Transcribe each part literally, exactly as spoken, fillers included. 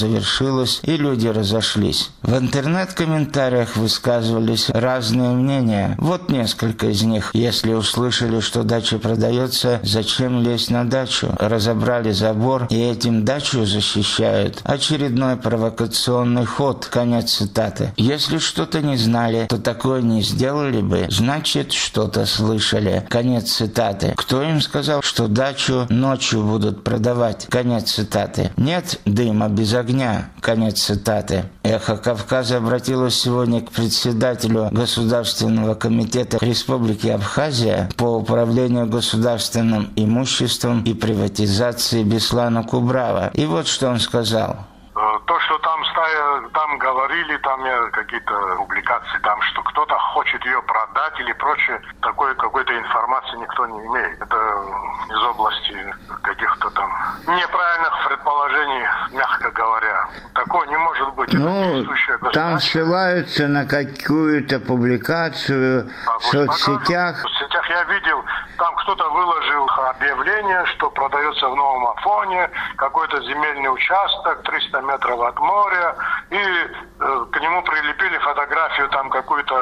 завершилось и люди разошлись. В интернет-комментариях высказывались разные мнения. Вот несколько из них. Если услышали, что дача продается, зачем лезть на дачу? Разобрали забор и этим дачу защищают. Очередной провокационный ход. Конец цитаты. Если что-то не знали, то такое не сделали бы. Значит, что-то слышали. Конец цитаты. Кто им сказал, что дачу ночью будут продавать? Конец цитаты. Нет дыма без огня. Конец цитаты. Эхо Кавказа обратилось сегодня к председателю Государственного комитета Республики Абхазия по управлению государственным имуществом и приватизации Беслану Кубрава. И вот что он сказал. То, что там, там говорили, там какие-то публикации, там, что кто-то хочет ее продать или прочее, такой какой-то информации никто не имеет. Это из области каких-то там неправильных предположений, мягко говоря. Такое не может быть. Ну, там ссылаются на какую-то публикацию а в соцсетях. В соцсетях я видел, там кто-то выложил объявление, что продается в Новом Афоне какой-то земельный участок, триста метров от моря, и э, к нему прилепили фотографию там какой-то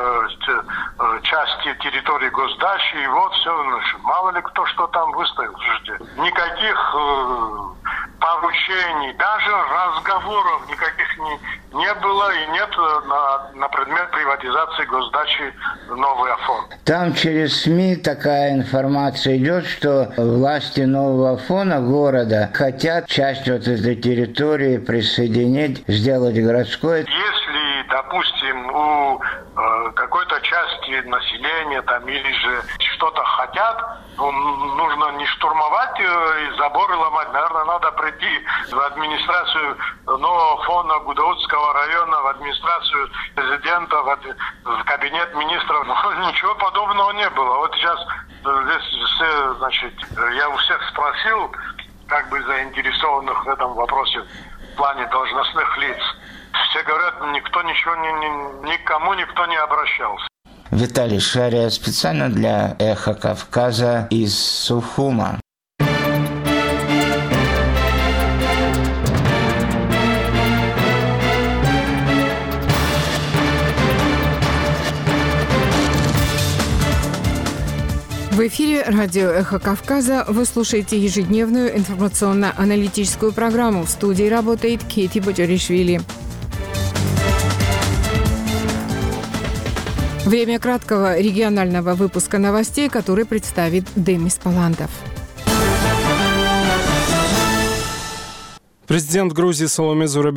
э, части территории госдачи, и вот все, значит, мало ли кто что там выставил. Слушайте, никаких э, поручений, даже разговоров никаких не, не было и нет на, на предмет приватизации госдачи Новый Афон. Там через СМИ такая информация идет, что власти Нового Афона, города, хотят часть вот этой территории присоединить, сделать городской. Если, допустим, у э, какой-то части населения там или же что-то хотят, ну, нужно не штурмовать э, и заборы ломать. Наверное, надо прийти в администрацию Нового Афона, Гудаутского района, в администрацию президента, в, в кабинет министров. Ну, ничего подобного не было. Вот сейчас здесь все, значит, я у всех спросил, как бы заинтересованных в этом вопросе в плане должностных лиц. Все говорят, никто ничего, ни, ни, никому никто не обращался. Виталий Шария специально для Эхо Кавказа из Сухума. В эфире радио «Эхо Кавказа» вы слушаете ежедневную информационно-аналитическую программу. В студии работает Кейти Боджаришвили. Время краткого регионального выпуска новостей, который представит Демис Палантов. Президент Грузии Саломе Зураб